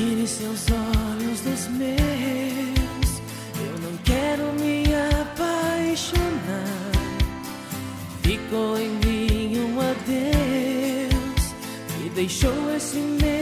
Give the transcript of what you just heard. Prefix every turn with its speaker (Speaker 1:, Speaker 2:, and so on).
Speaker 1: Tire seus olhos dos meus, eu não quero me apaixonar. Ficou em mim um adeus e deixou esse meu